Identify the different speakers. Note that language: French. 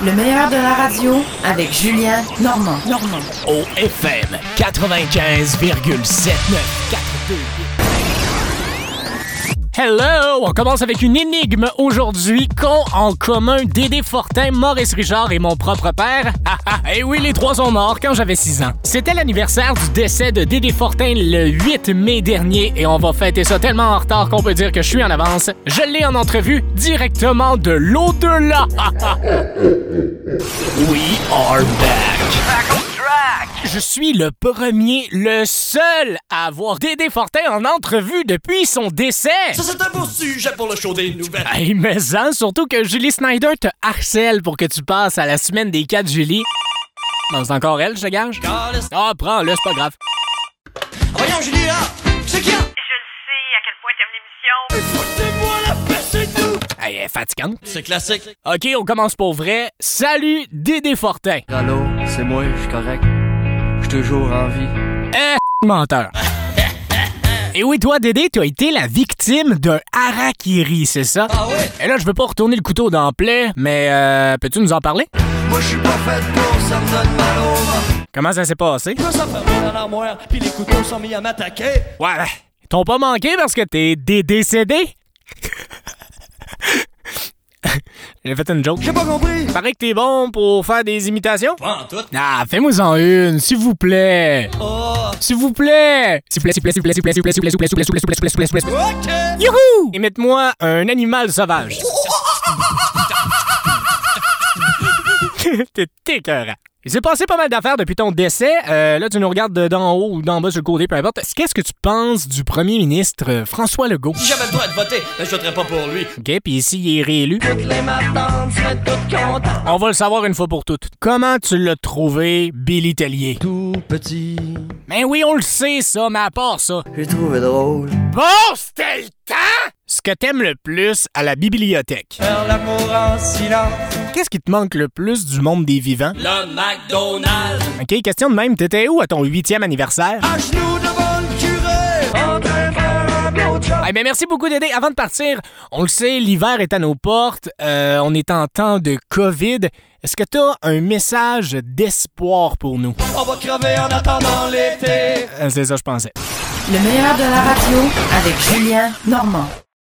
Speaker 1: Le meilleur de la radio avec Julien Normand.
Speaker 2: Au FM 95,7942. Hello! On commence avec une énigme aujourd'hui qu'ont en commun Dédé Fortin, Maurice Richard et mon propre père. Et oui, les trois sont morts quand j'avais 6 ans. C'était l'anniversaire du décès de Dédé Fortin le 8 mai dernier et on va fêter ça tellement en retard qu'on peut dire que je suis en avance. Je l'ai en entrevue directement de l'au-delà. We are back. Je suis le premier, le seul à avoir Dédé Fortin en entrevue depuis son décès.
Speaker 3: Ça, c'est un beau sujet pour le show des nouvelles.
Speaker 2: Hey, mais ça, surtout que Julie Snyder te harcèle pour que tu passes à la semaine des 4 Julie. Non, c'est encore elle, je te gage? Ah, prends-le, c'est pas grave.
Speaker 3: Voyons, Julie, là! C'est qui?
Speaker 4: Je le sais à quel point t'aimes l'émission.
Speaker 3: Foutez-moi la paix, c'est tout!
Speaker 2: Hey, elle est fatigante.
Speaker 3: C'est classique.
Speaker 2: OK, on commence pour vrai. Salut, Dédé Fortin.
Speaker 5: Allô, c'est moi, je suis correct. Je suis toujours en vie.
Speaker 2: Menteur. Et oui, toi, Dédé, tu as été la victime d'un harakiri, c'est ça?
Speaker 3: Ah ouais?
Speaker 2: Et là, je veux pas retourner le couteau dans le plaie, mais peux-tu nous en parler?
Speaker 3: Moi, je suis pas fait pour, ça me donne mal au ventre.
Speaker 2: Comment ça s'est passé?
Speaker 3: Je me sens fermé dans l'armoire, puis les couteaux sont mis à m'attaquer.
Speaker 2: Ouais, ils t'ont pas manqué parce que t'es décédé? J'ai fait une joke.
Speaker 3: J'ai pas compris.
Speaker 2: Paraît que t'es bon pour faire des imitations?
Speaker 3: Pas en tout.
Speaker 2: Ah, fais-moi-en une, s'il vous plaît.
Speaker 3: Oh.
Speaker 2: S'il vous plaît. S'il vous plaît, s'il vous plaît, s'il vous plaît, s'il vous plaît, s'il vous plaît, s'il vous plaît, s'il vous plaît, s'il vous plaît, s'il vous plaît, s'il vous plaît, s'il vous plaît.
Speaker 3: OK.
Speaker 2: Youhou! Imite-moi un animal sauvage. T'es écœurant. Il s'est passé pas mal d'affaires depuis ton décès. Là, tu nous regardes d'en haut ou d'en bas sur le côté, peu importe. Qu'est-ce que tu penses du premier ministre François Legault?
Speaker 3: Si j'avais le droit de voter, je voterais pas pour lui.
Speaker 2: OK, puis ici, il est réélu.
Speaker 3: Toutes les matantes seraient toutes contentes.
Speaker 2: On va le savoir une fois pour toutes. Comment tu l'as trouvé, Billy Tellier?
Speaker 5: Tout petit,
Speaker 2: Ben oui, on le sait, ça, mais à part ça.
Speaker 5: j'ai trouvé drôle.
Speaker 2: Bon, c'était le temps! Ce que t'aimes le plus à la bibliothèque.
Speaker 3: Faire l'amour en silence.
Speaker 2: Qu'est-ce qui te manque le plus du monde des vivants?
Speaker 3: Le McDonald's.
Speaker 2: OK, question de même, t'étais où à ton 8e anniversaire?
Speaker 3: À genoux devant le curé. En train de faire un blowjob.
Speaker 2: Eh bien, merci beaucoup, Dédé. Avant de partir, on le sait, l'hiver est à nos portes. On est en temps de COVID. Est-ce que t'as un message d'espoir pour nous?
Speaker 3: On va crever en attendant l'été.
Speaker 2: C'est ça, je pensais.
Speaker 1: Le meilleur de la radio avec Julien Normand.